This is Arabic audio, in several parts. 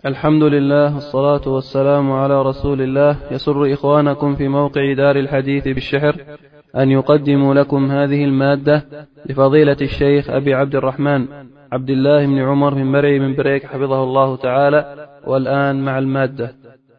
الحمد لله والصلاة والسلام على رسول الله. يسر إخوانكم في موقع دار الحديث بالشحر أن يقدموا لكم هذه المادة لفضيلة الشيخ أبي عبد الرحمن عبد الله بن عمر بن مرعي من بريك حفظه الله تعالى. والآن مع المادة.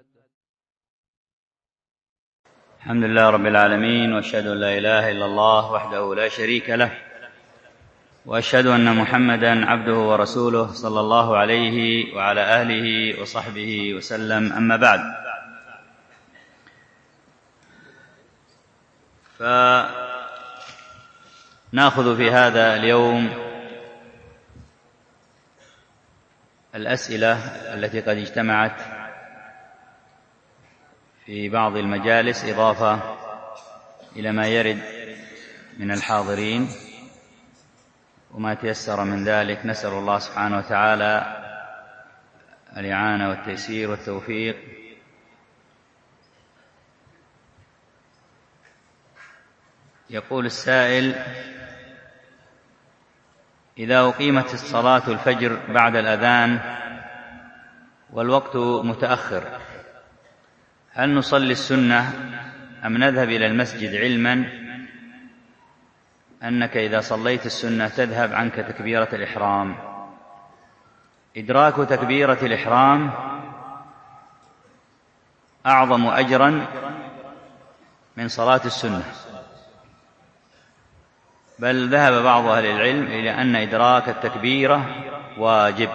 الحمد لله رب العالمين، وأشهد أن لا إله إلا الله وحده لا شريك له، وأشهد أن محمدا عبده ورسوله صلى الله عليه وعلى آله وصحبه وسلم. أما بعد، فنأخذ في هذا اليوم الأسئلة التي قد اجتمعت في بعض المجالس إضافة إلى ما يرد من الحاضرين وما تيسر من ذلك. نسأل الله سبحانه وتعالى الإعانة والتيسير والتوفيق. يقول السائل: إذا أقيمت الصلاة الفجر بعد الأذان والوقت متأخر، هل نصلي السنة أم نذهب إلى المسجد، علما أنك إذا صليت السنة تذهب عنك تكبيرة الإحرام؟ إدراك تكبيرة الإحرام أعظم أجرا من صلاة السنة، بل ذهب بعض أهل العلم إلى أن إدراك التكبيرة واجب.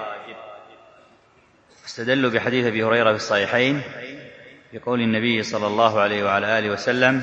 استدلوا بحديث أبي هريرة في الصحيحين بقول النبي صلى الله عليه وعلى آله وسلم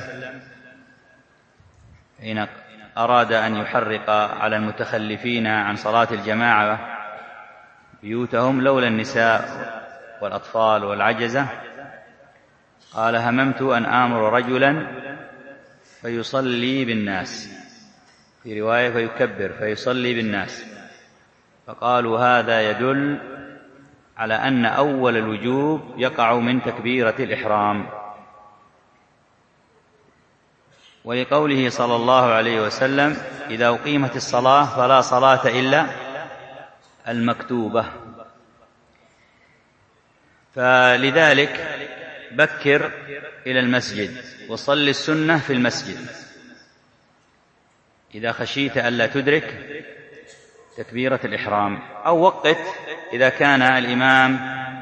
حين أراد أن يحرق على المتخلفين عن صلاة الجماعة بيوتهم لولا النساء والأطفال والعجزة، قال: هممت أن آمر رجلا فيصلي بالناس، في رواية فيكبر فيصلي بالناس، فقالوا: هذا يدل على أن أول الوجوب يقع من تكبيرة الإحرام. ولقوله صلى الله عليه وسلم: إذا أقيمت الصلاة فلا صلاة إلا المكتوبة. فلذلك بكر إلى المسجد وصل السنة في المسجد إذا خشيت ألا تدرك تكبيرة الإحرام، أو وقت إذا كان الإمام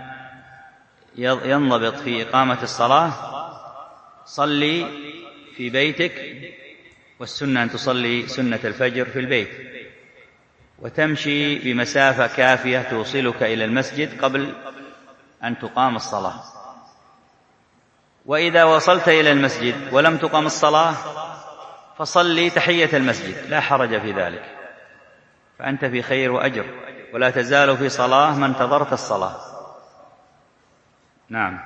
ينضبط في إقامة الصلاة، صلي في بيتك، والسنة أن تصلي سنة الفجر في البيت وتمشي بمسافة كافية توصلك إلى المسجد قبل أن تقام الصلاة. وإذا وصلت إلى المسجد ولم تقم الصلاة فصلي تحية المسجد، لا حرج في ذلك، فأنت في خير وأجر، ولا تزال في صلاة ما انتظرت الصلاة. نعم.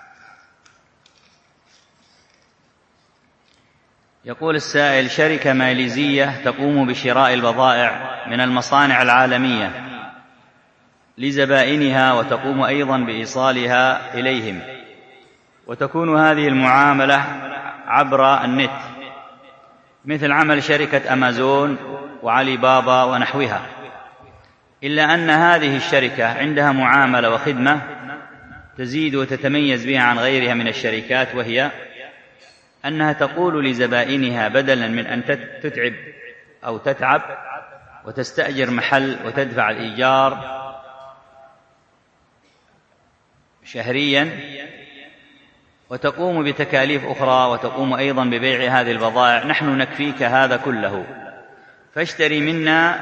يقول السائل: شركة ماليزية تقوم بشراء البضائع من المصانع العالمية لزبائنها وتقوم أيضا بإيصالها إليهم، وتكون هذه المعاملة عبر النت مثل عمل شركة أمازون وعلي بابا ونحوها، إلا أن هذه الشركة عندها معاملة وخدمة تزيد وتتميز بها عن غيرها من الشركات، وهي أنها تقول لزبائنها بدلا من أن تتعب أو تتعب وتستأجر محل وتدفع الإيجار شهريا وتقوم بتكاليف أخرى وتقوم أيضا ببيع هذه البضائع، نحن نكفيك هذا كله، فاشتري منا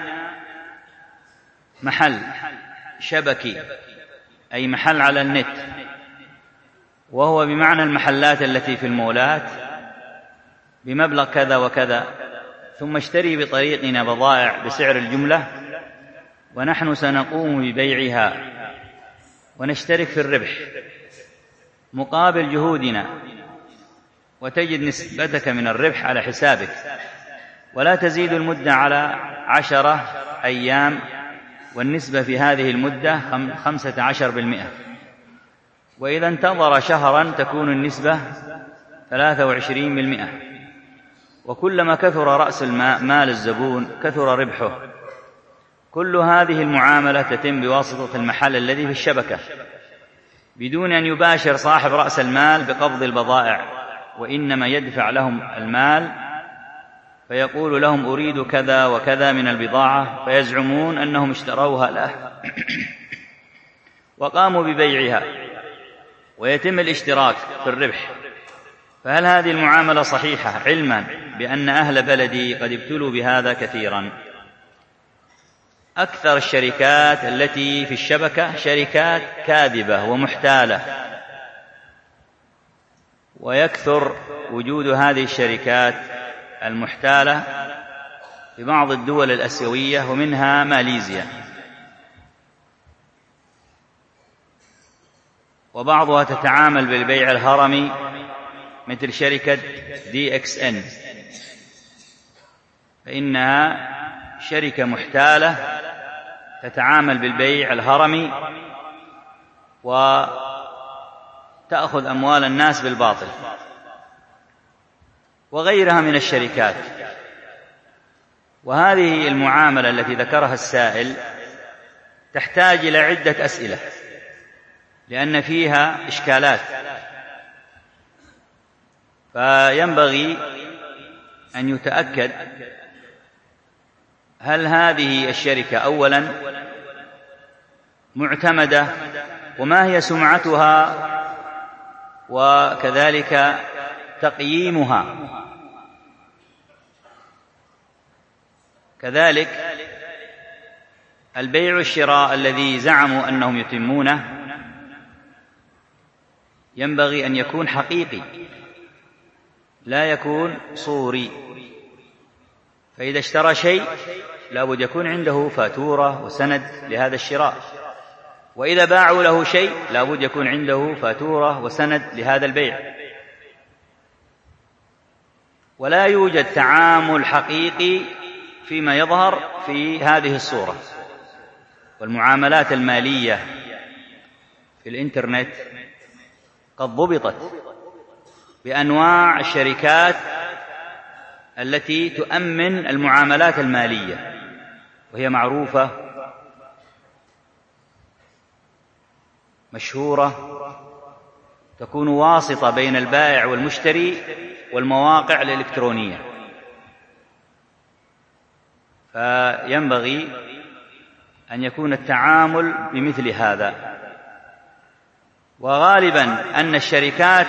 محل شبكي، أي محل على النت، وهو بمعنى المحلات التي في المولات، بمبلغ كذا وكذا، ثم اشتري بطريقنا بضائع بسعر الجملة، ونحن سنقوم ببيعها ونشترك في الربح مقابل جهودنا، وتجد نسبتك من الربح على حسابك، ولا تزيد المدة على 10 أيام، والنسبة في هذه المدة 15%، وإذا انتظر شهرا تكون النسبة 23%، وكلما كثر رأس مال الزبون كثر ربحه. كل هذه المعاملة تتم بواسطة المحل الذي في الشبكة، بدون أن يباشر صاحب رأس المال بقبض البضائع، وإنما يدفع لهم المال فيقول لهم أريد كذا وكذا من البضاعة، فيزعمون أنهم اشتروها له وقاموا ببيعها ويتم الاشتراك في الربح. فهل هذه المعاملة صحيحة، علما بأن أهل بلدي قد ابتلوا بهذا كثيرا؟ أكثر الشركات التي في الشبكة شركات كاذبة ومحتالة، ويكثر وجود هذه الشركات المحتالة في بعض الدول الآسيوية ومنها ماليزيا، وبعضها تتعامل بالبيع الهرمي مثل شركة DXN، فإنها شركة محتالة تتعامل بالبيع الهرمي وتأخذ أموال الناس بالباطل، وغيرها من الشركات. وهذه المعاملة التي ذكرها السائل تحتاج إلى عدة أسئلة، لأن فيها إشكالات، فينبغي أن يتأكد هل هذه الشركة أولا معتمدة، وما هي سمعتها، وكذلك تقييمها. كذلك البيع والشراء الذي زعموا أنهم يتمونه ينبغي أن يكون حقيقي لا يكون صوري. فإذا اشترى شيء لابد يكون عنده فاتورة وسند لهذا الشراء، وإذا باعوا له شيء لابد يكون عنده فاتورة وسند لهذا البيع. ولا يوجد تعامل حقيقي فيما يظهر في هذه الصورة. والمعاملات المالية في الإنترنت قد ضبطت بأنواع الشركات التي تؤمن المعاملات المالية، وهي معروفة مشهورة، تكون واسطة بين البائع والمشتري والمواقع الإلكترونية. فينبغي أن يكون التعامل بمثل هذا. وغالبا أن الشركات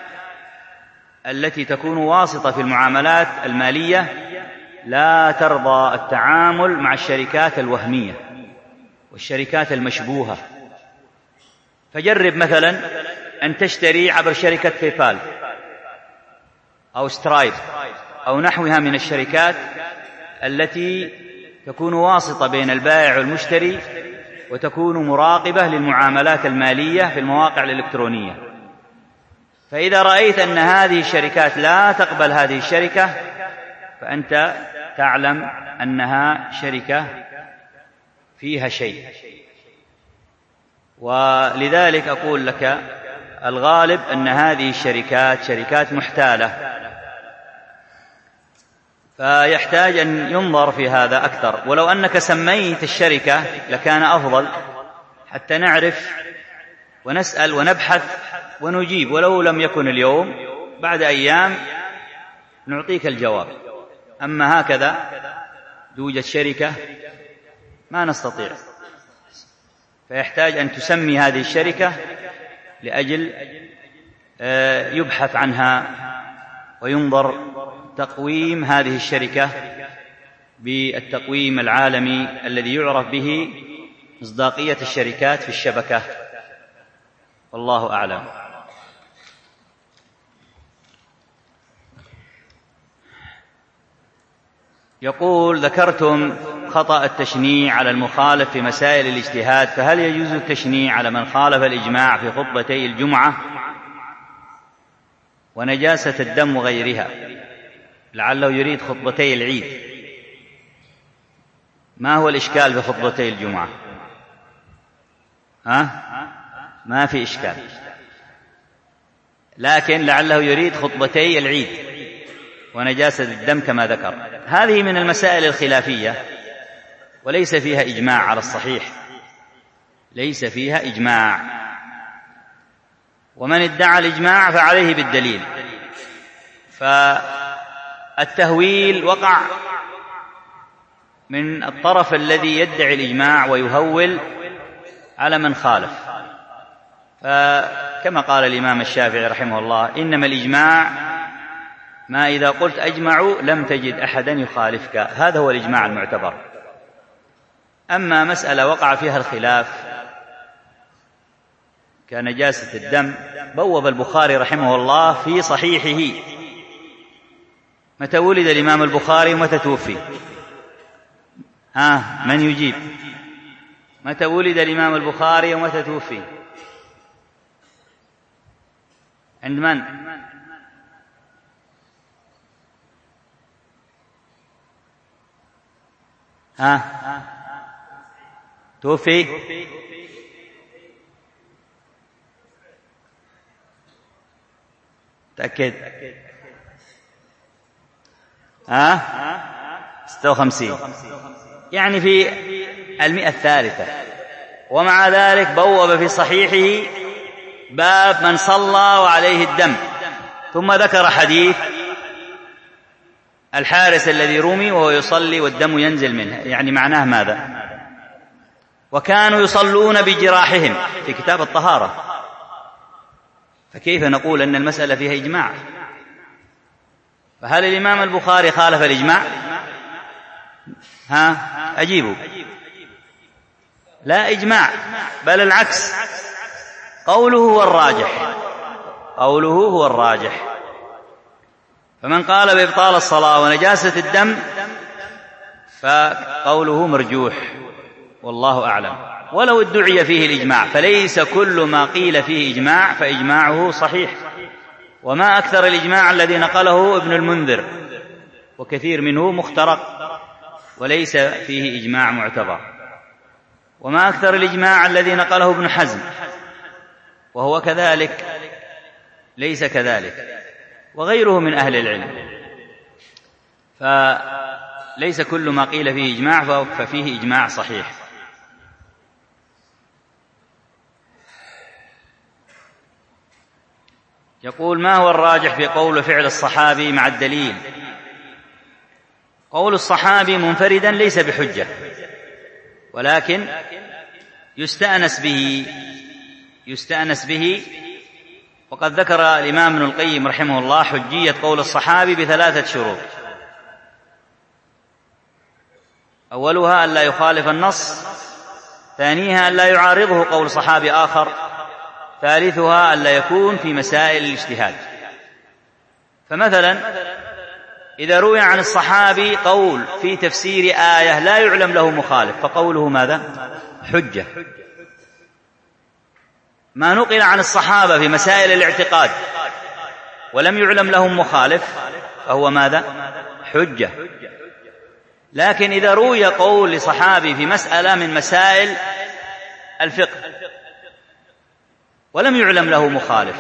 التي تكون واسطة في المعاملات المالية لا ترضى التعامل مع الشركات الوهمية والشركات المشبوهة. فجرب مثلا أن تشتري عبر شركة بيبال أو سترايب أو نحوها من الشركات التي تكون واسطة بين البائع والمشتري وتكون مراقبة للمعاملات المالية في المواقع الإلكترونية. فإذا رأيت أن هذه الشركات لا تقبل هذه الشركة فأنت تعلم أنها شركة فيها شيء. ولذلك أقول لك الغالب أن هذه الشركات شركات محتالة، فيحتاج أن ينظر في هذا أكثر. ولو أنك سميت الشركة لكان أفضل حتى نعرف ونسأل ونبحث ونجيب، ولو لم يكن اليوم بعد أيام نعطيك الجواب. أما هكذا توجد شركة ما نستطيع، فيحتاج أن تسمي هذه الشركة لأجل يبحث عنها وينظر تقويم هذه الشركة بالتقويم العالمي الذي يعرف به مصداقية الشركات في الشبكة. والله أعلم. يقول: ذكرتم خطأ التشنيع على المخالف في مسائل الاجتهاد، فهل يجوز التشنيع على من خالف الإجماع في خطبتي الجمعة ونجاسة الدم وغيرها؟ لعله يريد خطبتي العيد. ما هو الإشكال في خطبتي الجمعة؟ ما في إشكال، لكن لعله يريد خطبتي العيد ونجاسة الدم كما ذكر. هذه من المسائل الخلافية وليس فيها إجماع على الصحيح، ليس فيها إجماع. ومن ادعى الإجماع فعليه بالدليل. فالتهويل وقع من الطرف الذي يدعي الإجماع ويهول على من خالف. فكما قال الإمام الشافعي رحمه الله: إنما الإجماع ما إذا قلت أجمعوا لم تجد أحدا يخالفك. هذا هو الإجماع المعتبر. أما مسألة وقع فيها الخلاف كنجاسة الدم، بوب البخاري رحمه الله في صحيحه متى ولد الإمام البخاري ومتى توفي؟ من يجيب؟ متى ولد الإمام البخاري ومتى توفي؟ عند من؟ توفي؟ تأكد. 56، يعني في 103. ومع ذلك بوب في صحيحه باب من صلى وعليه الدم، ثم ذكر حديث الحارس الذي رمي وهو يصلي والدم ينزل منه. يعني معناه ماذا؟ وكانوا يصلون بجراحهم في كتاب الطهارة. فكيف نقول أن المسألة فيها إجماع؟ فهل الإمام البخاري خالف الإجماع؟ أجيبوا. لا إجماع، بل العكس، قوله هو الراجح. قوله هو الراجح. فمن قال بإبطال الصلاة ونجاسة الدم فقوله مرجوح، والله أعلم. ولو ادعي فيه الإجماع، فليس كل ما قيل فيه إجماع فإجماعه صحيح. وما أكثر الإجماع الذي نقله ابن المنذر، وكثير منه مخترق وليس فيه إجماع معتبر. وما أكثر الإجماع الذي نقله ابن حزم، وهو كذلك ليس كذلك، وغيره من أهل العلم. فليس كل ما قيل فيه إجماع ففيه إجماع صحيح. يقول: ما هو الراجح في قول وفعل الصحابي مع الدليل؟ قول الصحابي منفردا ليس بحجة، ولكن يستأنس به. وقد ذكر الإمام ابن القيم رحمه الله حجية قول الصحابي ب3 شروط: أولها أن لا يخالف النص، ثانيها أن لا يعارضه قول صحابي آخر، ثالثها أن لا يكون في مسائل الاجتهاد. فمثلا إذا روي عن الصحابي قول في تفسير آية لا يعلم له مخالف فقوله ماذا؟ حجة. ما نقل عن الصحابة في مسائل الاعتقاد ولم يعلم لهم مخالف فهو ماذا؟ حجة. لكن إذا روي قول لصحابي في مسألة من مسائل الفقه ولم يعلم له مخالف،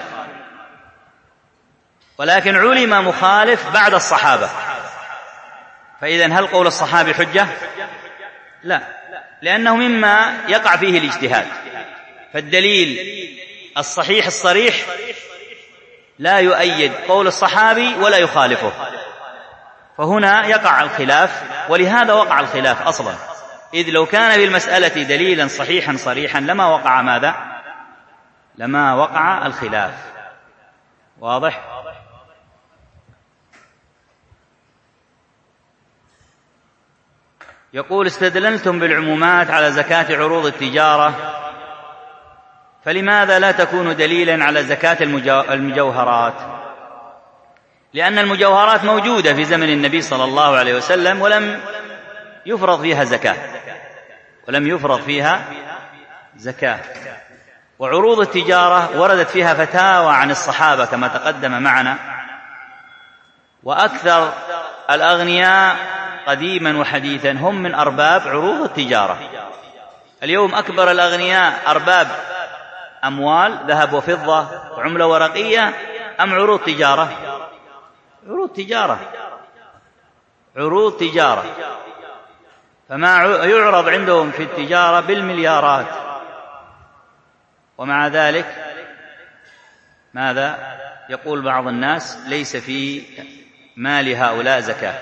ولكن علم مخالف بعد الصحابة، فإذن هل قول الصحابي حجة؟ لا، لأنه مما يقع فيه الاجتهاد. فالدليل الصحيح الصريح لا يؤيد قول الصحابي ولا يخالفه، فهنا يقع الخلاف. ولهذا وقع الخلاف أصلا، إذ لو كان في المسألة دليلا صحيحا صريحا لما وقع ماذا؟ لما وقع الخلاف. واضح؟ يقول: استدللتم بالعمومات على زكاة عروض التجارة، فلماذا لا تكون دليلا على زكاة المجوهرات؟ لأن المجوهرات موجودة في زمن النبي صلى الله عليه وسلم ولم يفرض فيها زكاة. وعروض التجارة وردت فيها فتاوى عن الصحابة كما تقدم معنا. وأكثر الأغنياء قديما وحديثا هم من أرباب عروض التجارة. اليوم أكبر الأغنياء أرباب أموال ذهب وفضة وعملة ورقية أم عروض تجارة؟ عروض تجارة. فما يعرض عندهم في التجارة بالمليارات، ومع ذلك ماذا يقول بعض الناس؟ ليس في مال هؤلاء زكاة،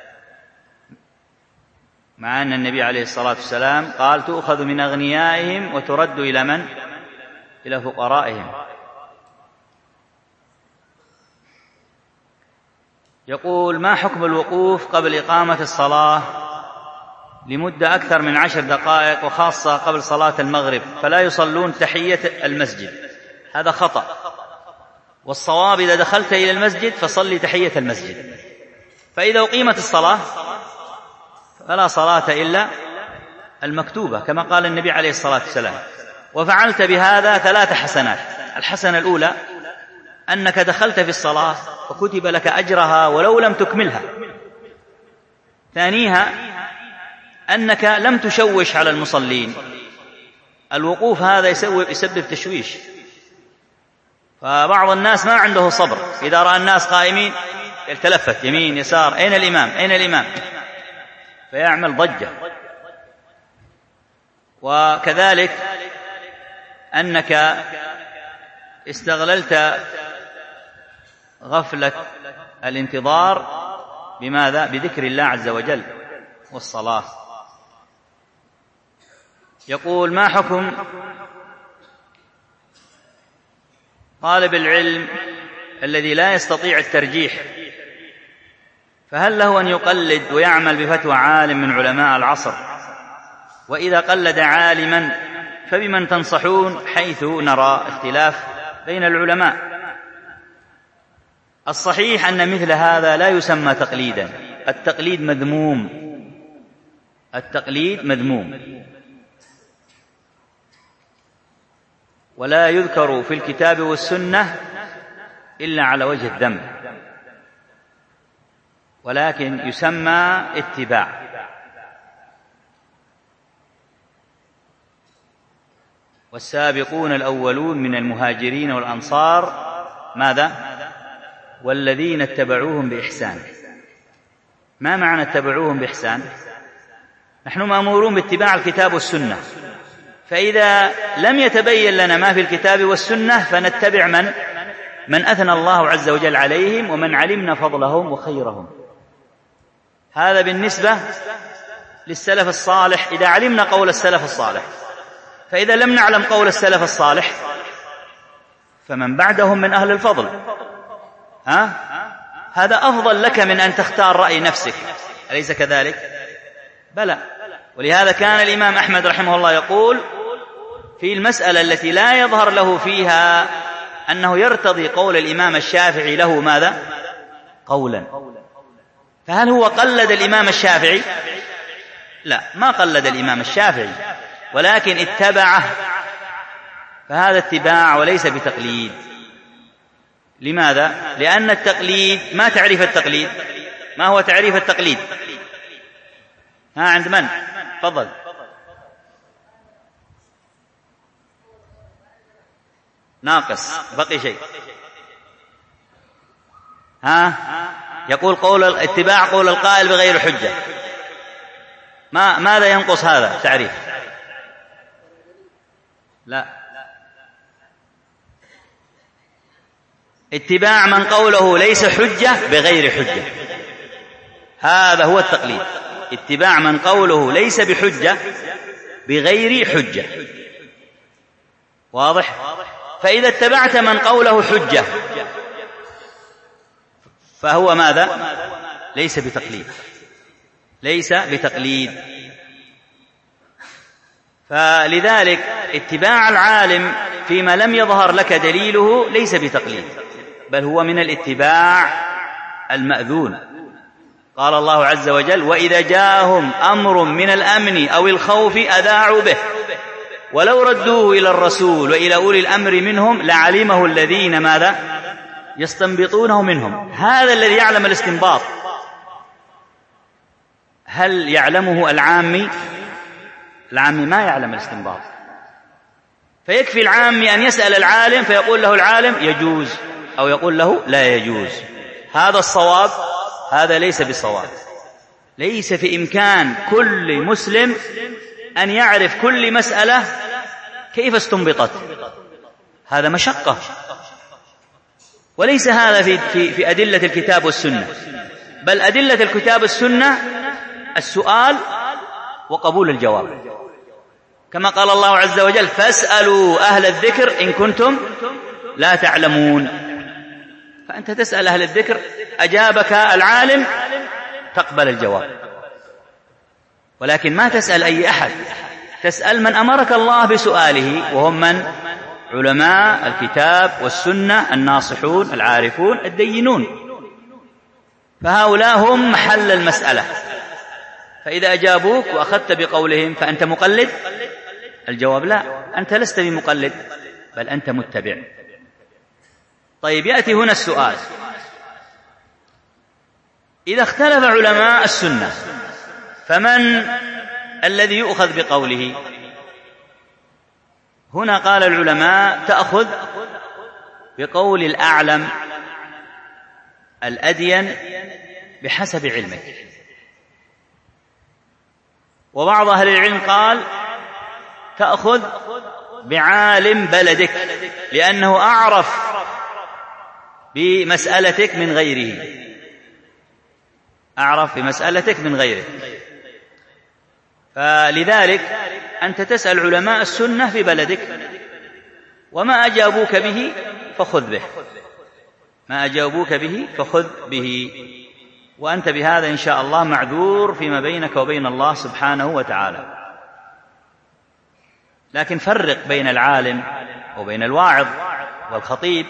مع أن النبي عليه الصلاة والسلام قال تؤخذ من أغنيائهم وترد إلى من؟ إلى فقرائهم. يقول: ما حكم الوقوف قبل إقامة الصلاة لمدة أكثر من 10 دقائق، وخاصة قبل صلاة المغرب، فلا يصلون تحية المسجد؟ هذا خطأ، والصواب إذا دخلت إلى المسجد فصلي تحية المسجد، فإذا أقيمت الصلاة فلا صلاة إلا المكتوبة كما قال النبي عليه الصلاة والسلام. وفعلت بهذا 3 حسنات: الحسنة الأولى أنك دخلت في الصلاة وكتب لك أجرها ولو لم تكملها. ثانيها أنك لم تشوش على المصلين. الوقوف هذا يسبب تشويش، فبعض الناس ما عنده صبر، إذا رأى الناس قائمين يتلفت يمين يسار: أين الإمام؟ أين الإمام؟ فيعمل ضجة. وكذلك أنك استغللت غفلة الانتظار بماذا؟ بذكر الله عز وجل والصلاة. يقول: ما حكم طالب العلم الذي لا يستطيع الترجيح، فهل له أن يقلد ويعمل بفتوى عالم من علماء العصر؟ وإذا قلد عالما فبمن تنصحون، حيث نرى اختلاف بين العلماء؟ الصحيح أن مثل هذا لا يسمى تقليدا، التقليد مذموم، التقليد مذموم، ولا يذكر في الكتاب والسنة إلا على وجه الذم، ولكن يسمى اتباع. والسابقون الأولون من المهاجرين والأنصار ماذا؟ والذين اتبعوهم بإحسان. ما معنى اتبعوهم بإحسان؟ نحن مأمورون باتباع الكتاب والسنة، فإذا لم يتبين لنا ما في الكتاب والسنة فنتبع من أثنى الله عز وجل عليهم ومن علمنا فضلهم وخيرهم. هذا بالنسبة للسلف الصالح إذا علمنا قول السلف الصالح. فإذا لم نعلم قول السلف الصالح فمن بعدهم من أهل الفضل. هذا أفضل لك من أن تختار رأي نفسك، أليس كذلك؟ بلى. ولهذا كان الإمام أحمد رحمه الله يقول في المسألة التي لا يظهر له فيها أنه يرتضي قول الإمام الشافعي له ماذا؟ قولا. فهل هو قلد الإمام الشافعي؟ لا، ما قلد الإمام الشافعي، ولكن اتبعه، فهذا اتباع وليس بتقليد. لماذا؟ لأن التقليد، ما تعريف التقليد؟ ما هو تعريف التقليد؟ عند من؟ تفضل. ناقص، بقي شيء. يقول قول اتباع قول القائل بغير حجة. ماذا ينقص هذا تعريف؟ لا، اتباع من قوله ليس حجة بغير حجة، هذا هو التقليد. اتباع من قوله ليس بحجة بغير حجة. واضح؟ فإذا اتبعت من قوله حجة فهو ماذا؟ ليس بتقليد، ليس بتقليد. فلذلك اتباع العالم فيما لم يظهر لك دليله ليس بتقليد، بل هو من الاتباع المأذون. قال الله عز وجل: وإذا جاءهم أمر من الأمن أو الخوف أذاعوا به ولو ردوه إلى الرسول وإلى أولي الأمر منهم لعلمه الذين ماذا؟ يستنبطونه منهم. هذا الذي يعلم الاستنباط. هل يعلمه العامي؟ العامي ما يعلم الاستنباط، فيكفي العامي أن يسأل العالم فيقول له العالم يجوز أو يقول له لا يجوز. هذا الصواب، هذا ليس بصواب. ليس في إمكان كل مسلم أن يعرف كل مسألة كيف استنبطت، هذا مشقة. وليس هذا في أدلة الكتاب والسنة، بل أدلة الكتاب والسنة السؤال وقبول الجواب، كما قال الله عز وجل: فاسألوا أهل الذكر إن كنتم لا تعلمون. فأنت تسأل أهل الذكر، أجابك العالم تقبل الجواب، ولكن ما تسأل أي أحد، تسأل من أمرك الله بسؤاله، وهم من؟ علماء الكتاب والسنة الناصحون العارفون الدينون، فهؤلاء هم محل المسألة. فإذا أجابوك وأخذت بقولهم فأنت مقلد؟ الجواب لا، أنت لست بمقلد، بل أنت متبع. طيب، يأتي هنا السؤال: إذا اختلف علماء السنة فمن الذي يؤخذ بقوله؟ هنا قال العلماء: تأخذ بقول الأعلم الأدين بحسب علمك. وبعض أهل العلم قال: تأخذ بعالم بلدك، لأنه أعرف بمسألتك من غيره، أعرف بمسألتك من غيره. فلذلك أنت تسأل علماء السنة في بلدك، وما أجابوك به فخذ به، ما أجابوك به فخذ به، وأنت بهذا إن شاء الله معذور فيما بينك وبين الله سبحانه وتعالى. لكن فرق بين العالم وبين الواعظ والخطيب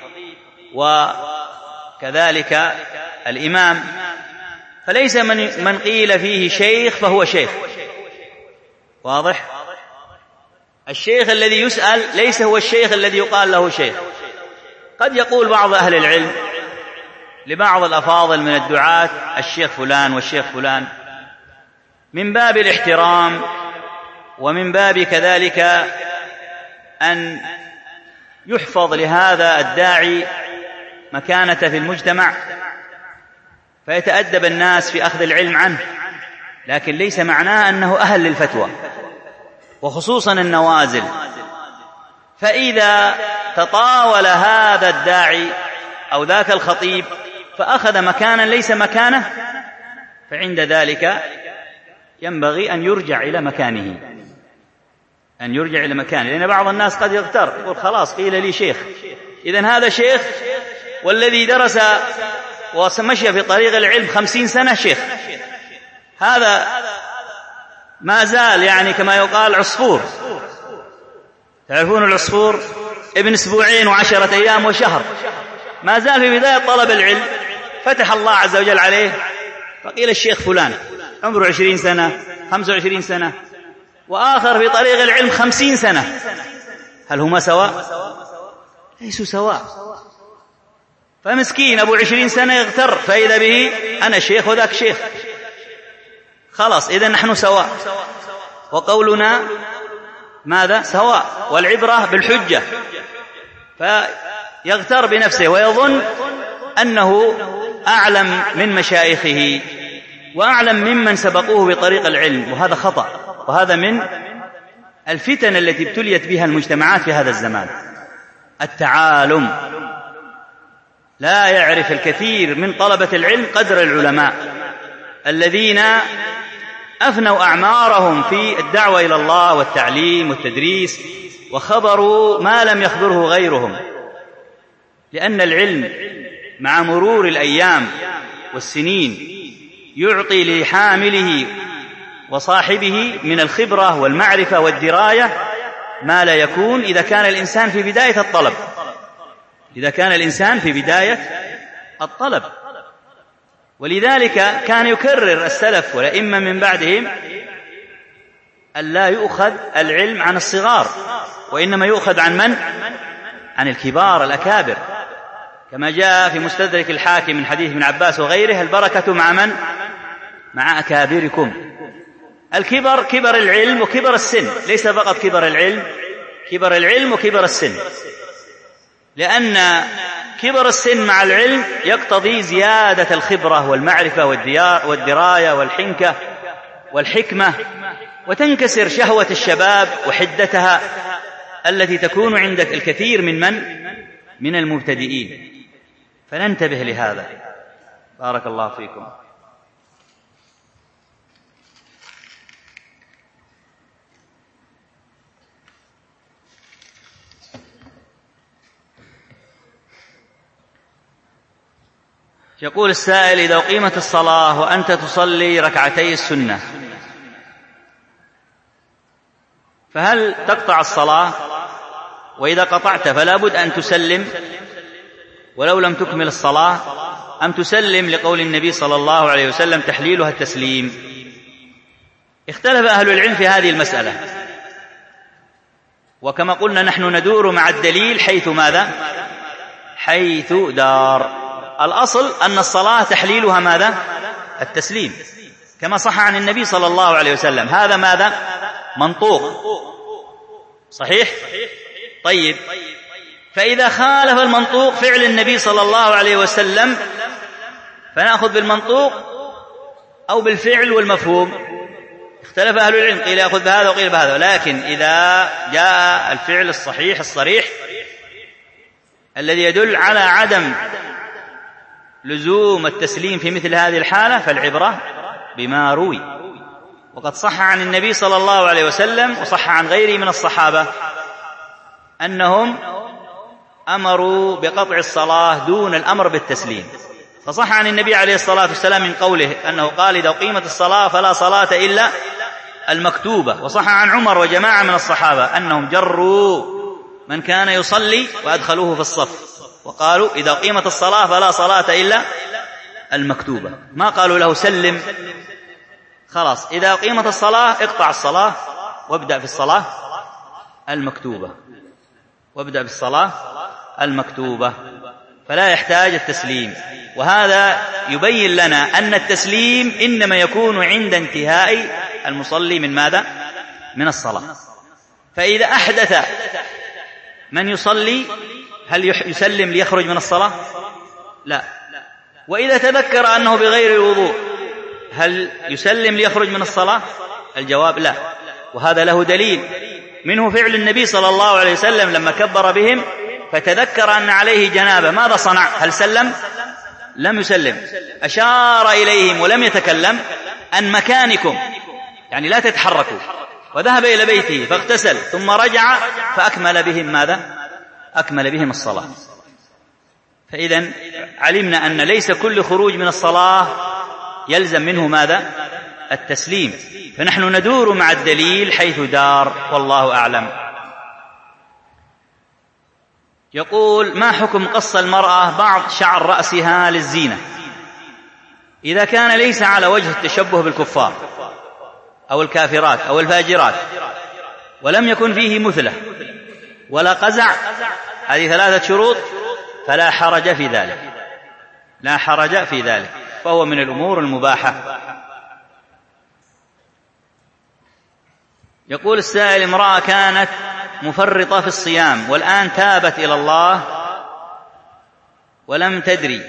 وكذلك الإمام. فليس من قيل فيه شيخ فهو شيخ، واضح؟ الشيخ الذي يسأل ليس هو الشيخ الذي يقال له شيخ. قد يقول بعض أهل العلم لبعض الأفاضل من الدعاة الشيخ فلان والشيخ فلان، من باب الاحترام ومن باب كذلك أن يحفظ لهذا الداعي مكانته في المجتمع فيتأدب الناس في أخذ العلم عنه، لكن ليس معناه أنه أهل للفتوى، وخصوصا النوازل. فإذا تطاول هذا الداعي أو ذاك الخطيب فأخذ مكانا ليس مكانه، فعند ذلك ينبغي أن يرجع إلى مكانه، أن يرجع إلى مكانه. لأن بعض الناس قد يغتر، يقول: خلاص قيل لي شيخ، إذن هذا شيخ، والذي درس ومشي في طريق العلم 50 سنة شيخ، هذا ما زال يعني كما يقال عصفور. تعرفون العصفور ابن 2 و10 أيام وشهر، ما زال في بداية طلب العلم، فتح الله عز وجل عليه فقيل الشيخ فلان عمره 20 سنة 25 سنة، وآخر في طريق العلم 50 سنة. هل هما سواء؟ ليسوا سواء. فمسكين أبو 20 سنة يغتر، فإذا به أنا شيخ وذاك شيخ، خلاص إذن نحن سواء، وقولنا ماذا؟ سواء، والعبرة بالحجة. فيغتر بنفسه ويظن أنه أعلم من مشايخه وأعلم ممن سبقوه بطريق العلم، وهذا خطأ، وهذا من الفتن التي ابتليت بها المجتمعات في هذا الزمان. التعالم، لا يعرف الكثير من طلبة العلم قدر العلماء الذين أفنوا أعمارهم في الدعوة إلى الله والتعليم والتدريس، وخبروا ما لم يخبره غيرهم. لأن العلم مع مرور الأيام والسنين يعطي لحامله وصاحبه من الخبرة والمعرفة والدراية ما لا يكون إذا كان الإنسان في بداية الطلب، إذا كان الإنسان في بداية الطلب. ولذلك كان يكرر السلف والأئمة من بعدهم أن لا يؤخذ العلم عن الصغار، وإنما يؤخذ عن من؟ عن الكبار الأكابر، كما جاء في مستدرك الحاكم من حديث ابن عباس وغيره: البركة مع من؟ مع أكابركم. الكبر كبر العلم وكبر السن، ليس فقط كبر العلم، كبر العلم وكبر السن، لأن كبر السن مع العلم يقتضي زيادة الخبرة والمعرفة والدراية والحنكة والحكمة، وتنكسر شهوة الشباب وحدتها التي تكون عند الكثير من المبتدئين. فننتبه لهذا. بارك الله فيكم. يقول السائل: إذا أقيمت الصلاة وأنت تصلي ركعتي السنة، فهل تقطع الصلاة؟ وإذا قطعت فلا بد أن تسلم ولو لم تكمل الصلاة، أم تسلم لقول النبي صلى الله عليه وسلم تحليلها التسليم؟ اختلف أهل العلم في هذه المسألة، وكما قلنا نحن ندور مع الدليل حيث ماذا؟ حيث دار. الأصل أن الصلاة تحليلها ماذا؟ التسليم، كما صح عن النبي صلى الله عليه وسلم. هذا ماذا؟ منطوق صحيح؟ طيب، فإذا خالف المنطوق فعل النبي صلى الله عليه وسلم فنأخذ بالمنطوق أو بالفعل والمفهوم. اختلف أهل العلم، قيل يأخذ بهذا وقيل بهذا، لكن إذا جاء الفعل الصحيح الصريح الذي يدل على عدم لزوم التسليم في مثل هذه الحالة فالعبرة بما روي. وقد صح عن النبي صلى الله عليه وسلم وصح عن غيره من الصحابة أنهم أمروا بقطع الصلاة دون الأمر بالتسليم. فصح عن النبي عليه الصلاة والسلام من قوله أنه قال: إذا أقيمت الصلاة فلا صلاة إلا المكتوبة. وصح عن عمر وجماعة من الصحابة أنهم جروا من كان يصلي وأدخلوه في الصف وقالوا: إذا أقيمت الصلاة فلا صلاة إلا المكتوبة. ما قالوا له سلم، خلاص إذا أقيمت الصلاة اقطع الصلاة وابدأ في الصلاة المكتوبة، وابدأ بالصلاة المكتوبة، فلا يحتاج التسليم. وهذا يبين لنا أن التسليم إنما يكون عند انتهاء المصلي من ماذا؟ من الصلاة. فإذا أحدث من يصلي هل يسلم ليخرج من الصلاة؟ لا. وإذا تذكر أنه بغير الوضوء هل يسلم ليخرج من الصلاة؟ الجواب لا. وهذا له دليل منه فعل النبي صلى الله عليه وسلم لما كبر بهم فتذكر أن عليه جنابة، ماذا صنع؟ هل سلم؟ لم يسلم، أشار إليهم ولم يتكلم أن مكانكم، يعني لا تتحركوا، وذهب إلى بيته فاغتسل ثم رجع فأكمل بهم ماذا؟ أكمل بهم الصلاة. فإذا علمنا أن ليس كل خروج من الصلاة يلزم منه ماذا؟ التسليم. فنحن ندور مع الدليل حيث دار، والله أعلم. يقول: ما حكم قص المرأة بعض شعر رأسها للزينة إذا كان ليس على وجه التشبه بالكفار أو الكافرات أو الفاجرات ولم يكن فيه مثلة ولا قزع، هذه 3 شروط، فلا حرج في ذلك، لا حرج في ذلك، فهو من الأمور المباحة. يقول السائل: امرأة كانت مفرطة في الصيام والآن تابت إلى الله ولم تدري،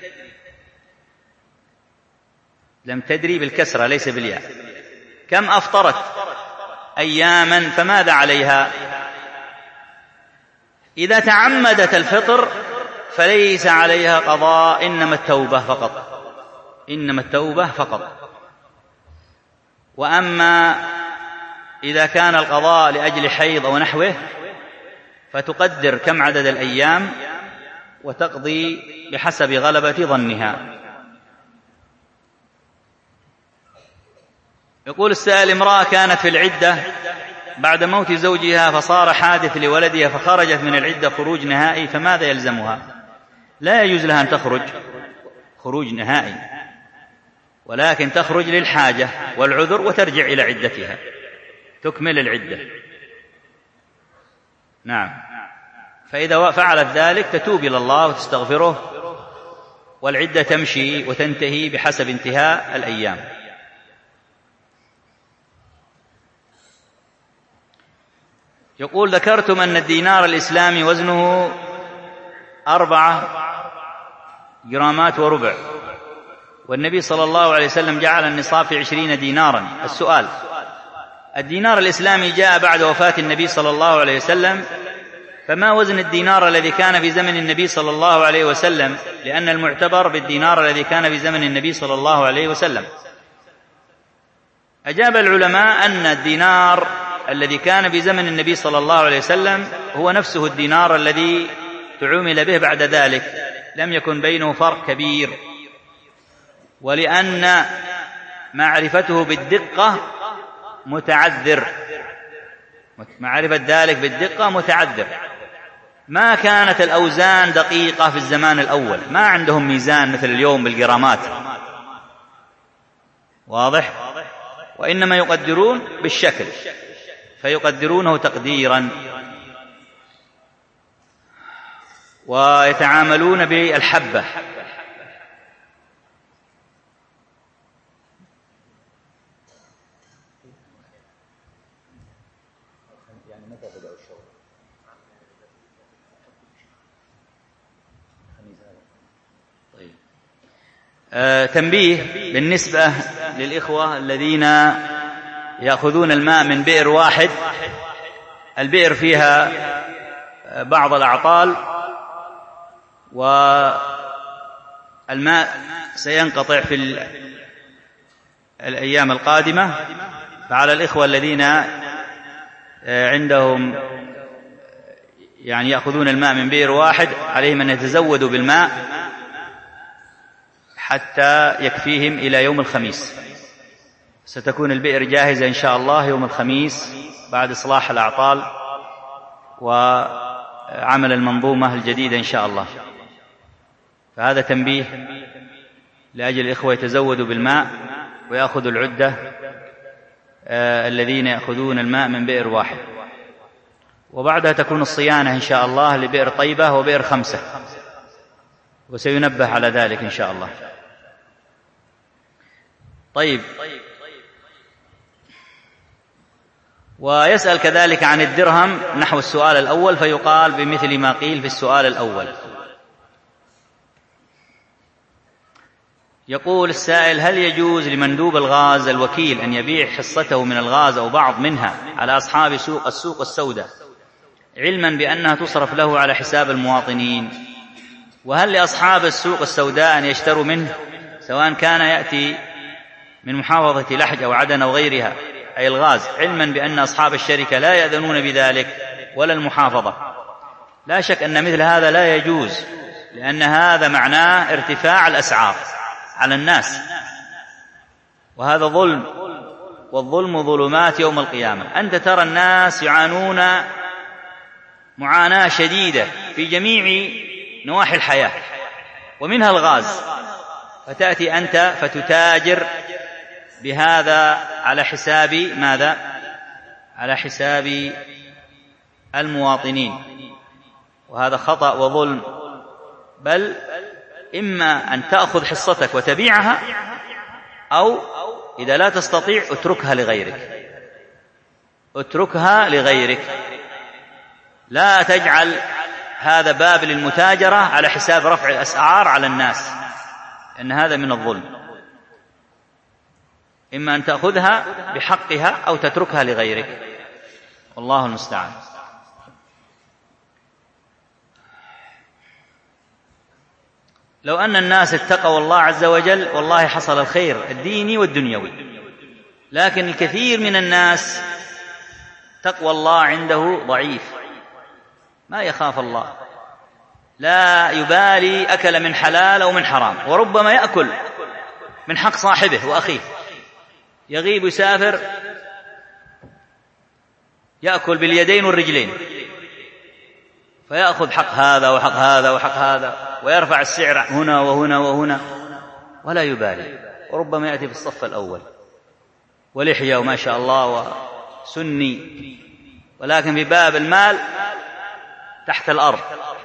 لم تدري بالكسرة ليس بالياء، كم أفطرت أياما، فماذا عليها؟ إذا تعمدت الفطر فليس عليها قضاء، إنما التوبة فقط، إنما التوبة فقط. وأما إذا كان القضاء لأجل حيض أو نحوه فتقدر كم عدد الأيام وتقضي بحسب غلبة ظنها. يقول السائل: امرأة كانت في العدة بعد موت زوجها فصار حادث لولدها فخرجت من العدة خروج نهائي، فماذا يلزمها؟ لا يجوز لها أن تخرج خروج نهائي، ولكن تخرج للحاجة والعذر وترجع إلى عدتها، تكمل العدة. نعم. فإذا فعلت ذلك تتوب إلى الله وتستغفره، والعدة تمشي وتنتهي بحسب انتهاء الأيام. يقول: ذكرتم أن الدينار الإسلامي وزنه 4 جرامات وربع، والنبي صلى الله عليه وسلم جعل النصاب في 20 دينارا. السؤال: الدينار الإسلامي جاء بعد وفاة النبي صلى الله عليه وسلم فما وزن الدينار الذي كان في زمن النبي صلى الله عليه وسلم؟ لأن المعتبر بالدينار الذي كان في زمن النبي صلى الله عليه وسلم. أجاب العلماء أن الدينار الذي كان في زمن النبي صلى الله عليه وسلم هو نفسه الدينار الذي تعومل به بعد ذلك، لم يكن بينه فرق كبير، ولأن معرفته بالدقة متعذر، معرفة ذلك بالدقة متعذر. ما كانت الأوزان دقيقة في الزمان الأول، ما عندهم ميزان مثل اليوم بالجرامات، واضح؟ وإنما يقدرون بالشكل، فيقدرونه تقديرا، ويتعاملون بالحبة. تنبيه بالنسبة للإخوة الذين يأخذون الماء من بئر واحد. البئر فيها بعض الأعطال والماء سينقطع في الأيام القادمة، فعلى الإخوة الذين عندهم يعني يأخذون الماء من بئر واحد عليهم أن يتزودوا بالماء حتى يكفيهم إلى يوم الخميس. ستكون البئر جاهزة إن شاء الله يوم الخميس بعد إصلاح الأعطال وعمل المنظومة الجديدة إن شاء الله. فهذا تنبيه لأجل الإخوة يتزودوا بالماء ويأخذوا العدة الذين يأخذون الماء من بئر واحد. وبعدها تكون الصيانة إن شاء الله لبئر طيبة وبئر 5، وسينبه على ذلك إن شاء الله. طيب، ويسأل كذلك عن الدرهم نحو السؤال الأول، فيقال بمثل ما قيل في السؤال الأول. يقول السائل: هل يجوز لمندوب الغاز الوكيل أن يبيع حصته من الغاز أو بعض منها على أصحاب السوق السوداء، علما بأنها تصرف له على حساب المواطنين؟ وهل لأصحاب السوق السوداء أن يشتروا منه سواء كان يأتي من محافظة لحج أو عدن أو غيرها، أي الغاز، علما بأن أصحاب الشركة لا يأذنون بذلك ولا المحافظة؟ لا شك أن مثل هذا لا يجوز، لأن هذا معناه ارتفاع الأسعار على الناس، وهذا ظلم، والظلم ظلمات يوم القيامة. أنت ترى الناس يعانون معاناة شديدة في جميع نواحي الحياة ومنها الغاز، فتأتي أنت فتتاجر بهذا على حساب ماذا؟ على حساب المواطنين، وهذا خطأ وظلم. بل إما أن تأخذ حصتك وتبيعها، أو إذا لا تستطيع اتركها لغيرك، اتركها لغيرك. لا تجعل هذا باب للمتاجرة على حساب رفع الأسعار على الناس، إن هذا من الظلم. إما أن تأخذها بحقها أو تتركها لغيرك، والله المستعان. لو أن الناس اتقوا الله عز وجل والله حصل الخير الديني والدنيوي، لكن الكثير من الناس تقوى الله عنده ضعيف، ما يخاف الله، لا يبالي أكل من حلال أو من حرام، وربما يأكل من حق صاحبه وأخيه، يغيب يسافر يأكل باليدين والرجلين، فيأخذ حق هذا وحق هذا وحق هذا، ويرفع السعر هنا وهنا وهنا ولا يبالي، وربما يأتي في الصف الأول ولحية وما شاء الله وسني، ولكن في باب المال تحت الأرض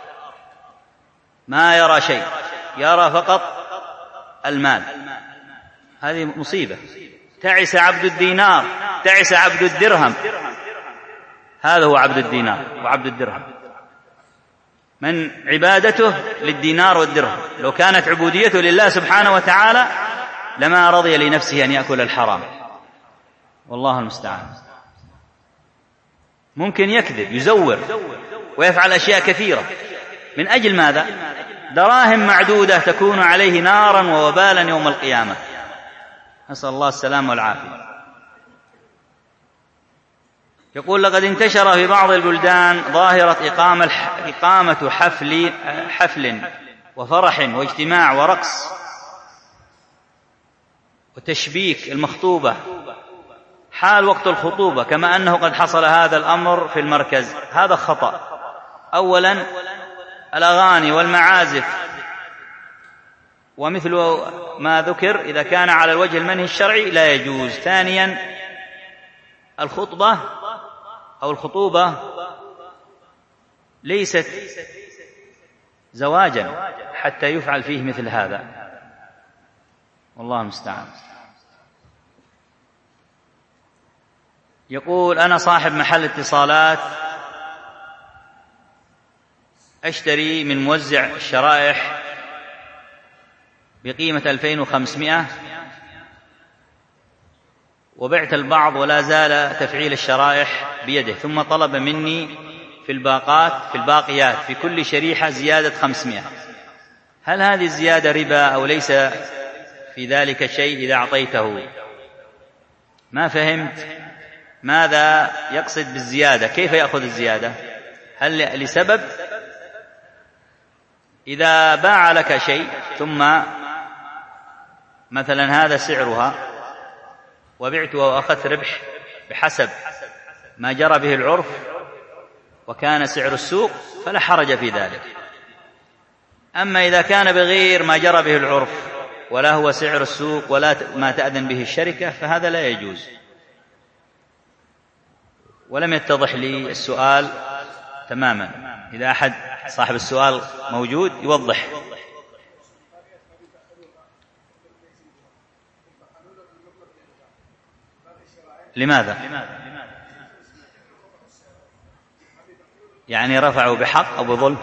ما يرى شيء، يرى فقط المال. هذه مصيبة. تعس عبد الدينار، تعس عبد الدرهم. هذا هو عبد الدينار وعبد الدرهم، من عبادته للدينار والدرهم. لو كانت عبوديته لله سبحانه وتعالى لما رضي لنفسه أن يأكل الحرام، والله المستعان. ممكن يكذب يزور ويفعل أشياء كثيرة. من أجل ماذا؟ دراهم معدودة تكون عليه نارا ووبالا يوم القيامة، نسأل الله السلامة والعافية. يقول: لقد انتشر في بعض البلدان ظاهرة إقامة حفل وفرح واجتماع ورقص وتشبيك المخطوبة حال وقت الخطوبة، كما أنه قد حصل هذا الأمر في المركز. هذا خطأ. أولا، الأغاني والمعازف ومثل ما ذكر إذا كان على الوجه المنهي الشرعي لا يجوز. ثانيا، الخطوبة ليست زواجا حتى يفعل فيه مثل هذا، والله المستعان. يقول: أنا صاحب محل اتصالات، أشتري من موزع الشرائح بقيمة 2500 وبعت البعض ولا زال تفعيل الشرائح بيده، ثم طلب مني في الباقيات في كل شريحة زيادة 500. هل هذه الزيادة ربا أو ليس في ذلك شيء إذا أعطيته؟ ما فهمت ماذا يقصد بالزيادة، كيف يأخذ الزيادة؟ هل لسبب؟ إذا باع لك شيء ثم مثلا هذا سعرها وبعتها وأخذت ربح بحسب ما جرى به العرف وكان سعر السوق فلا حرج في ذلك. أما إذا كان بغير ما جرى به العرف ولا هو سعر السوق ولا ما تأذن به الشركة فهذا لا يجوز. ولم يتضح لي السؤال تماما. إذا أحد صاحب السؤال موجود يوضح. لماذا؟ يعني رفعوا بحق أو بظلم؟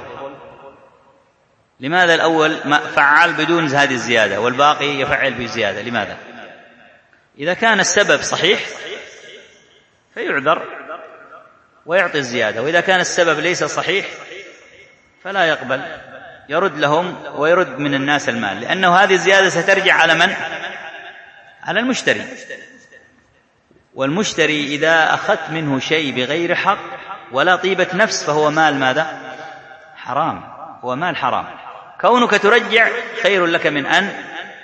لماذا الأول فعل بدون هذه الزيادة والباقي يفعل بزيادة؟ لماذا؟ إذا كان السبب صحيح فيعذر ويعطي الزيادة، وإذا كان السبب ليس صحيح فلا يقبل، يرد لهم ويرد من الناس المال، لأنه هذه الزيادة سترجع على من؟ على المشتري. والمشتري إذا أخذت منه شيء بغير حق ولا طيبة نفس فهو مال ماذا؟ حرام، هو مال حرام. كونك ترجع خير لك من أن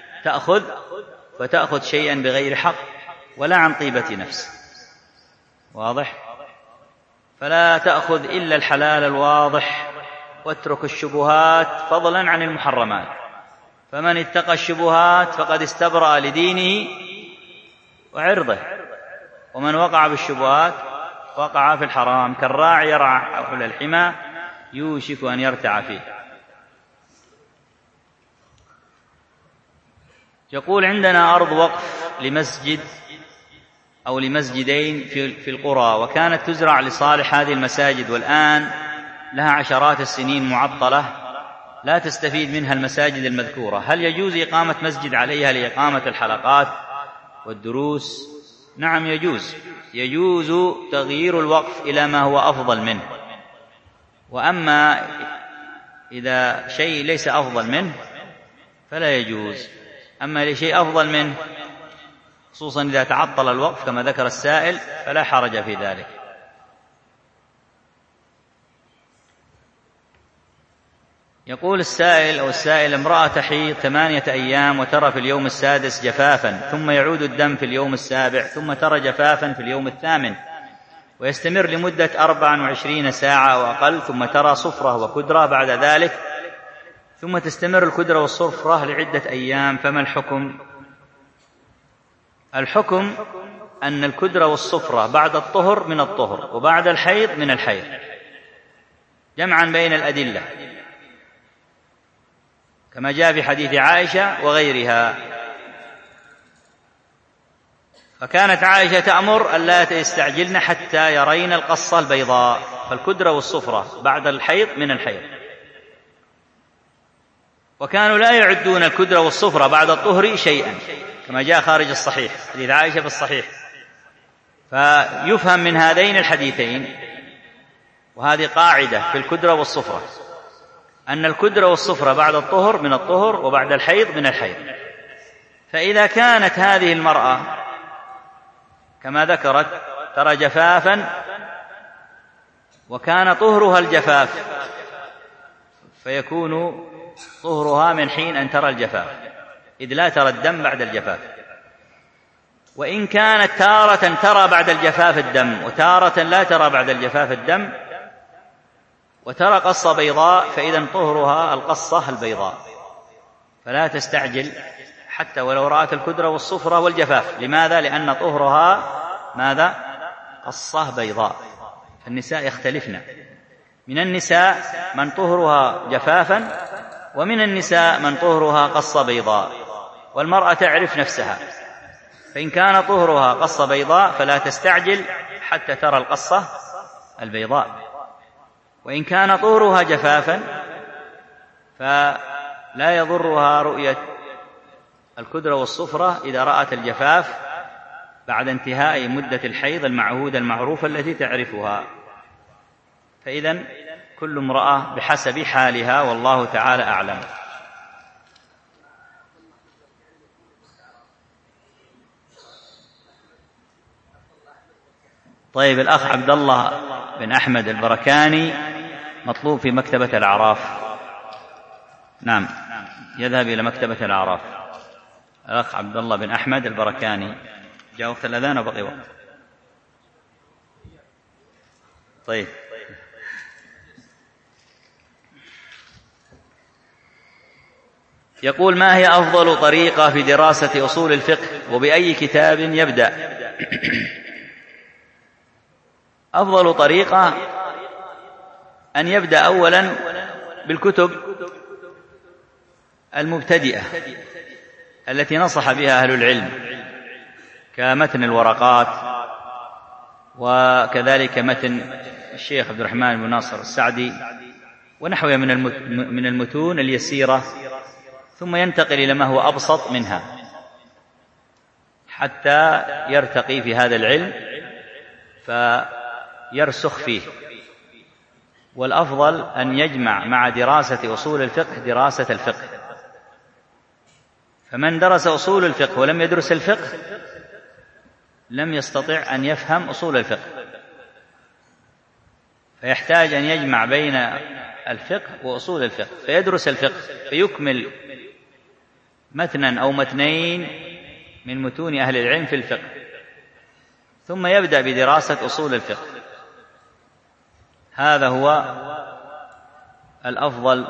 فتأخذ شيئا بغير حق ولا عن طيبة نفس. واضح؟ فلا تأخذ إلا الحلال الواضح واترك الشبهات فضلا عن المحرمات، فمن اتقى الشبهات فقد استبرأ لدينه وعرضه، ومن وقع بالشبهات وقع في الحرام، كالراعي يرعى حول الحمى يوشك أن يرتع فيه. يقول: عندنا أرض وقف لمسجد أو لمسجدين في القرى، وكانت تزرع لصالح هذه المساجد، والآن لها عشرات السنين معطلة لا تستفيد منها المساجد المذكورة. هل يجوز إقامة مسجد عليها لإقامة الحلقات والدروس؟ نعم يجوز تغيير الوقف إلى ما هو أفضل منه. وأما إذا شيء ليس أفضل منه فلا يجوز. أما لشيء أفضل منه خصوصا إذا تعطل الوقف كما ذكر السائل فلا حرج في ذلك. يقول السائل: امرأة تحيض 8 أيام وترى في اليوم السادس جفافا، ثم يعود الدم في اليوم السابع، ثم ترى جفافا في اليوم الثامن، ويستمر لمدة 24 ساعة أو أقل، ثم ترى صفرة وكدرة بعد ذلك، ثم تستمر الكدرة والصفرة لعدة أيام، فما الحكم؟ الحكم أن الكدرة والصفرة بعد الطهر من الطهر وبعد الحيض من الحيض، جمعا بين الأدلة كما جاء في حديث عائشة وغيرها. فكانت عائشة تأمر ألا يستعجلن حتى يرين القصة البيضاء، فالكدرة والصفرة بعد الحيض من الحيض. وكانوا لا يعدون الكدرة والصفرة بعد الطهر شيئا كما جاء خارج الصحيح، حديث عائشة في الصحيح. فيفهم من هذين الحديثين وهذه قاعدة في الكدرة والصفرة، أن الكدرة والصفرة بعد الطهر من الطهر وبعد الحيض من الحيض. فإذا كانت هذه المرأة كما ذكرت ترى جفافا وكان طهرها الجفاف، فيكون طهرها من حين أن ترى الجفاف، إذ لا ترى الدم بعد الجفاف. وإن كانت تارة ترى بعد الجفاف الدم وتارة لا ترى بعد الجفاف الدم وترى قصة بيضاء، فإذا طهرها القصة البيضاء، فلا تستعجل حتى ولو رأت الكدرة والصفرة والجفاف. لماذا؟ لأن طهرها ماذا؟ قصة بيضاء. النساء يختلفن، من النساء من طهرها جفافا، ومن النساء من طهرها قصة بيضاء، والمرأة تعرف نفسها، فإن كان طهرها قصة بيضاء فلا تستعجل حتى ترى القصة البيضاء، وإن كان طهرها جفافا فلا يضرها رؤية الكدرة والصفرة إذا رأت الجفاف بعد انتهاء مدة الحيض المعهودة المعروفة التي تعرفها. فإذن كل امرأة بحسب حالها، والله تعالى أعلم. طيب، الأخ عبد الله بن أحمد البركاني مطلوب في مكتبة الأعراف. نعم، يذهب إلى مكتبة الأعراف. الأخ عبد الله بن أحمد البركاني. جاء وقت الأذان وبقي وقت. طيب، يقول: ما هي أفضل طريقة في دراسة أصول الفقه، وبأي كتاب يبدأ؟ أفضل طريقة أن يبدأ أولا بالكتب المبتدئة التي نصح بها أهل العلم، كمتن الورقات، وكذلك متن الشيخ عبد الرحمن بن ناصر السعدي ونحوه من المتون اليسيرة، ثم ينتقل إلى ما هو أبسط منها حتى يرتقي في هذا العلم فيرسخ فيه. والأفضل أن يجمع مع دراسة أصول الفقه دراسة الفقه، فمن درس أصول الفقه ولم يدرس الفقه لم يستطع أن يفهم أصول الفقه، فيحتاج أن يجمع بين الفقه وأصول الفقه، فيدرس الفقه فيكمل متنا أو متنين من متون أهل العلم في الفقه، ثم يبدأ بدراسة أصول الفقه. هذا هو الأفضل،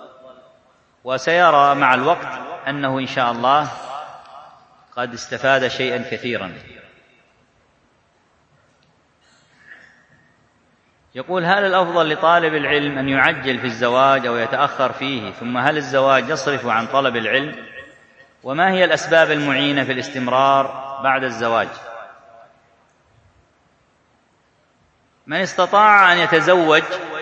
وسيرى مع الوقت أنه إن شاء الله قد استفاد شيئا كثيرا. يقول: هل الأفضل لطالب العلم أن يعجل في الزواج أو يتأخر فيه؟ ثم هل الزواج يصرف عن طلب العلم؟ وما هي الأسباب المعينة في الاستمرار بعد الزواج؟ من استطاع أن يتزوج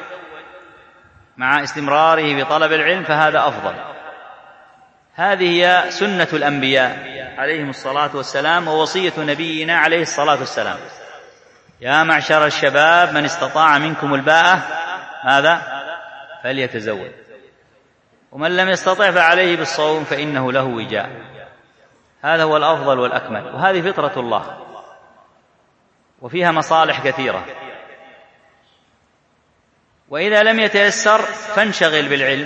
مع استمراره بطلب العلم فهذا أفضل. هذه هي سنة الأنبياء عليهم الصلاة والسلام، ووصية نبينا عليه الصلاة والسلام: يا معشر الشباب من استطاع منكم الباءة ماذا؟ فليتزوج، ومن لم يستطع فعليه بالصوم فإنه له وجاء. هذا هو الأفضل والأكمل، وهذه فطرة الله وفيها مصالح كثيرة. وإذا لم يتيسر فانشغل بالعلم،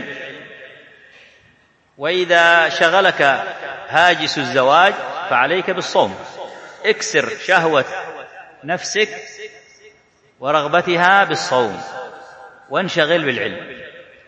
وإذا شغلك هاجس الزواج فعليك بالصوم. اكسر شهوة نفسك ورغبتها بالصوم وانشغل بالعلم،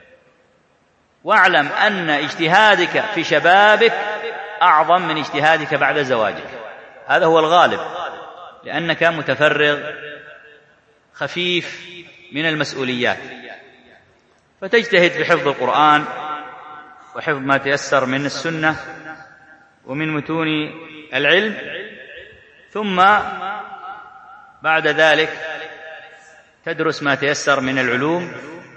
واعلم أن اجتهادك في شبابك أعظم من اجتهادك بعد زواجك. هذا هو الغالب، لأنك متفرغ خفيف من المسؤوليات، فتجتهد في حفظ القرآن وحفظ ما تيسر من السنة ومن متون العلم، ثم بعد ذلك تدرس ما تيسر من العلوم،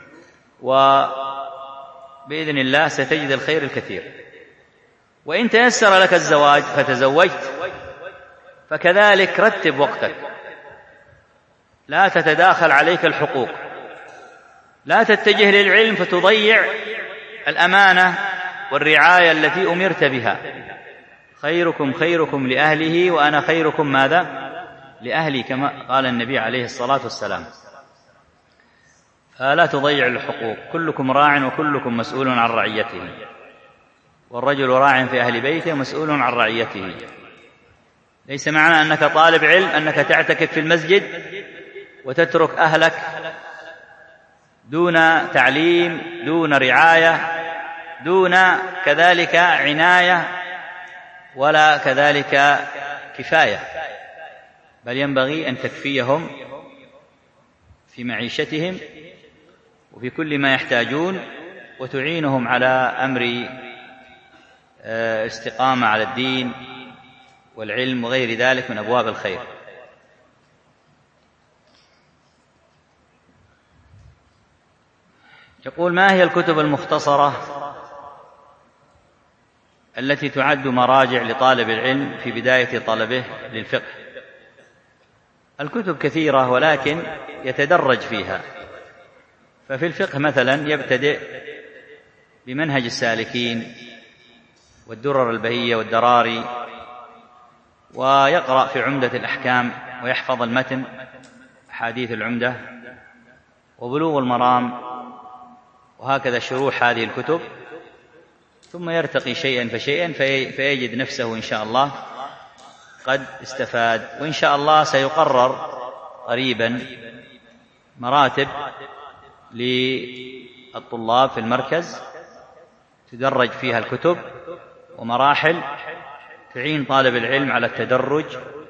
وبإذن الله ستجد الخير الكثير. وإن تيسر لك الزواج فتزوجت فكذلك رتب وقتك، لا تتداخل عليك الحقوق، لا تتجه للعلم فتضيع الأمانة والرعاية التي أمرت بها. خيركم خيركم لأهله وأنا خيركم ماذا؟ لأهلي، كما قال النبي عليه الصلاة والسلام. فلا تضيع الحقوق. كلكم راع وكلكم مسؤول عن رعيته، والرجل راع في أهل بيته مسؤول عن رعيته. ليس معنى أنك طالب علم أنك تعتكف في المسجد وتترك أهلك دون تعليم، دون رعاية، دون كذلك عناية، ولا كذلك كفاية، بل ينبغي أن تكفيهم في معيشتهم وفي كل ما يحتاجون، وتعينهم على أمر استقامة على الدين والعلم وغير ذلك من أبواب الخير. يقول: ما هي الكتب المختصرة التي تعد مراجع لطالب العلم في بداية طلبه للفقه؟ الكتب كثيرة ولكن يتدرج فيها. ففي الفقه مثلا يبتدئ بمنهج السالكين والدرر البهية والدراري، ويقرأ في عمدة الأحكام ويحفظ المتن، أحاديث العمدة وبلوغ المرام، وهكذا شروح هذه الكتب، ثم يرتقي شيئا فشيئا فيجد نفسه إن شاء الله قد استفاد. وإن شاء الله سيقرر قريبا مراتب للطلاب في المركز تدرج فيها الكتب، ومراحل تعين طالب العلم على التدرج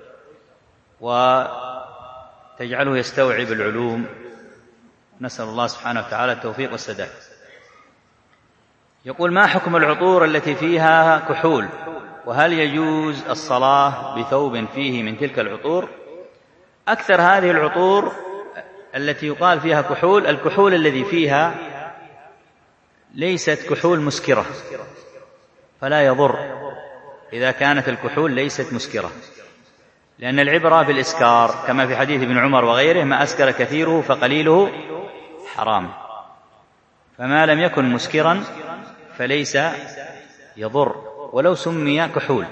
وتجعله يستوعب العلوم. نسأل الله سبحانه وتعالى التوفيق والسداد. يقول: ما حكم العطور التي فيها كحول؟ وهل يجوز الصلاة بثوب فيه من تلك العطور؟ أكثر هذه العطور التي يقال فيها كحول، الكحول الذي فيها ليست كحول مسكرة، فلا يضر إذا كانت الكحول ليست مسكرة، لأن العبرة بالإسكار، كما في حديث ابن عمر وغيره: ما أسكر كثيره فقليله حرام. فما لم يكن مسكرا فليس يضر ولو سمي كحول،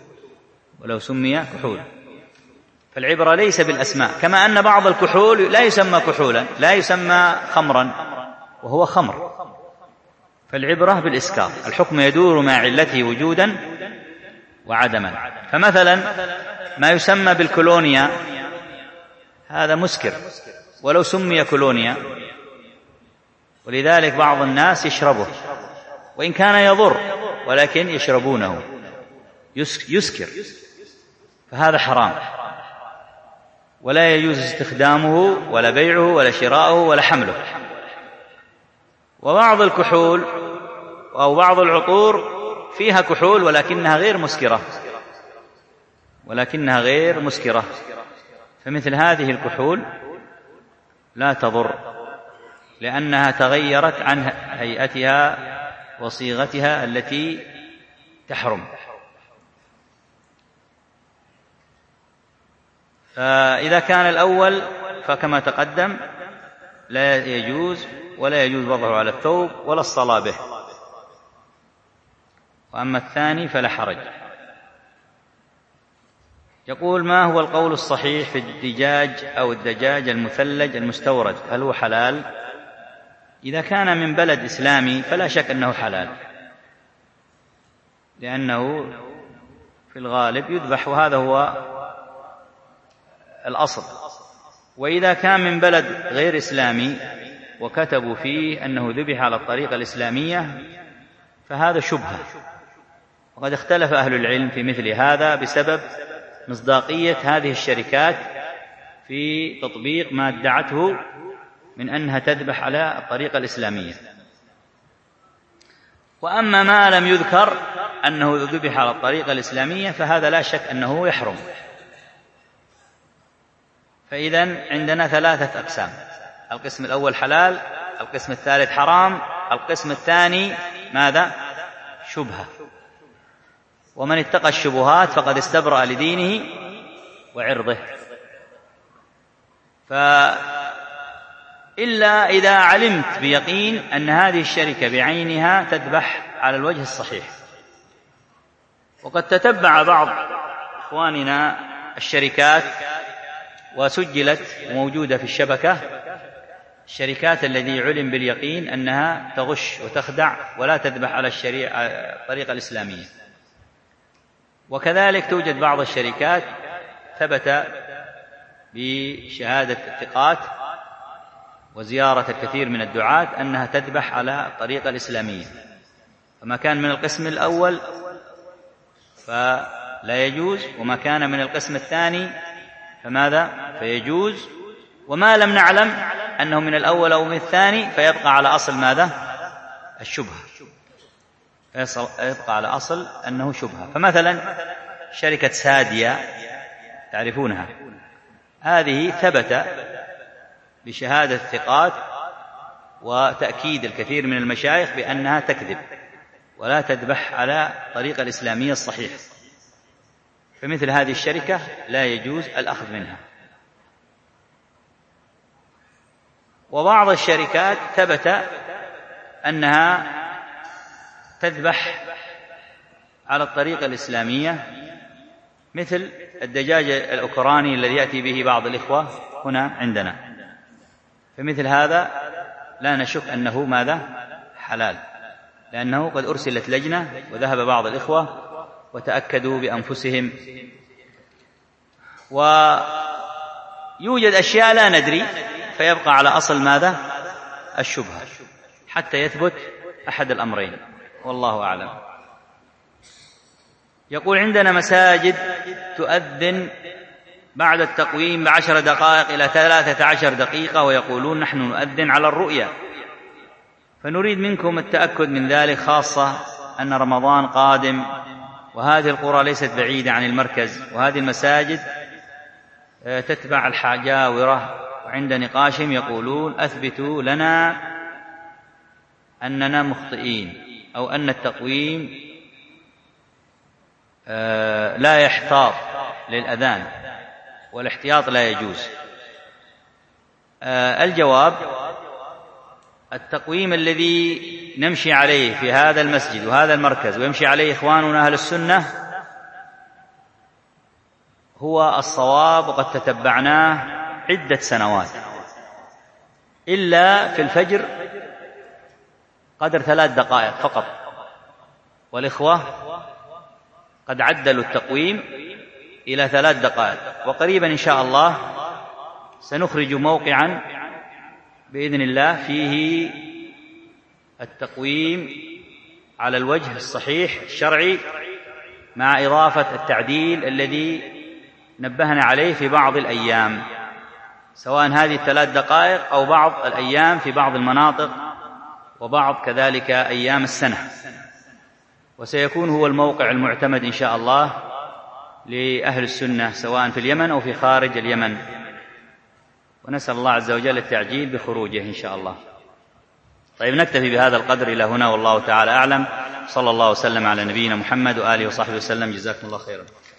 فالعبرة ليس بالأسماء، كما أن بعض الكحول لا يسمى كحولا، لا يسمى خمرا وهو خمر. فالعبرة بالإسكار، الحكم يدور مع علته وجودا وعدما. فمثلا ما يسمى بالكولونيا هذا مسكر ولو سمي كولونيا، ولذلك بعض الناس يشربه وإن كان يضر، ولكن يشربونه يسكر، فهذا حرام ولا يجوز استخدامه ولا بيعه ولا شراؤه ولا حمله. وبعض الكحول أو بعض العطور فيها كحول ولكنها غير مسكرة، فمثل هذه الكحول لا تضر لأنها تغيرت عن هيئتها وصيغتها التي تحرم. فإذا كان الأول فكما تقدم لا يجوز، ولا يجوز وضعه على الثوب ولا الصلاة به، وأما الثاني فلا حرج. يقول: ما هو القول الصحيح في الدجاج أو الدجاج المثلج المستورد؟ هل هو حلال؟ إذا كان من بلد إسلامي فلا شك أنه حلال، لأنه في الغالب يذبح، وهذا هو الأصل. وإذا كان من بلد غير إسلامي وكتبوا فيه أنه ذبح على الطريقة الإسلامية فهذا شبهة، وقد اختلف أهل العلم في مثل هذا بسبب مصداقية هذه الشركات في تطبيق ما ادعته من أنها تذبح على الطريقة الإسلامية. وأما ما لم يذكر أنه ذبح على الطريقة الإسلامية فهذا لا شك أنه يحرم. فإذن عندنا 3 أقسام: القسم الأول حلال، القسم الثالث حرام، القسم الثاني ماذا؟ شبهة. ومن اتقى الشبهات فقد استبرأ لدينه وعرضه. فإن إلا إذا علمت بيقين أن هذه الشركة بعينها تذبح على الوجه الصحيح. وقد تتبع بعض إخواننا الشركات وسجلت وموجودة في الشبكة الشركات التي علم باليقين أنها تغش وتخدع ولا تذبح على الطريقة الإسلامية. وكذلك توجد بعض الشركات ثبت بشهادة الثقات وزيارة الكثير من الدعاة أنها تذبح على الطريقة الإسلامية، فما كان من القسم الأول فلا يجوز، وما كان من القسم الثاني فماذا؟ فيجوز، وما لم نعلم أنه من الأول أو من الثاني فيبقى على أصل ماذا؟ الشبهة، يبقى على أصل أنه شبهة. فمثلا شركة سادية تعرفونها، هذه ثبت بشهادة الثقات وتأكيد الكثير من المشايخ بأنها تكذب ولا تذبح على الطريقة الإسلامية الصحيحة، فمثل هذه الشركة لا يجوز الأخذ منها. وبعض الشركات ثبت أنها تذبح على الطريقة الإسلامية، مثل الدجاج الأوكراني الذي يأتي به بعض الإخوة هنا عندنا، فمثل هذا لا نشك أنه ماذا؟ حلال، لأنه قد أرسلت لجنة وذهب بعض الإخوة وتأكدوا بأنفسهم. ويوجد أشياء لا ندري فيبقى على أصل ماذا؟ الشبهة، حتى يثبت أحد الأمرين، والله أعلم. يقول عندنا مساجد تؤذن بعد التقويم ب10 دقائق إلى 13 دقيقة ويقولون نحن نؤذن على الرؤيا، فنريد منكم التأكد من ذلك، خاصة أن رمضان قادم وهذه القرى ليست بعيدة عن المركز، وهذه المساجد تتبع الحجاورة، وعند نقاشهم يقولون أثبتوا لنا أننا مخطئين أو أن التقويم لا يحتاط للأذان والاحتياط لا يجوز. الجواب: التقويم الذي نمشي عليه في هذا المسجد وهذا المركز ويمشي عليه إخواننا أهل السنة هو الصواب، وقد تتبعناه عدة سنوات، إلا في الفجر قدر 3 دقائق فقط، والإخوة قد عدلوا التقويم إلى 3 دقائق، وقريبا إن شاء الله سنخرج موقعا بإذن الله فيه التقويم على الوجه الصحيح الشرعي مع إضافة التعديل الذي نبهنا عليه في بعض الأيام، سواء هذه 3 دقائق أو بعض الأيام في بعض المناطق وبعض كذلك أيام السنة، وسيكون هو الموقع المعتمد إن شاء الله لأهل السنة سواء في اليمن أو في خارج اليمن، ونسأل الله عز وجل التعجيل بخروجه إن شاء الله. طيب، نكتفي بهذا القدر إلى هنا، والله تعالى أعلم. صلى الله وسلم على نبينا محمد وآله وصحبه وسلم. جزاكم الله خيرا.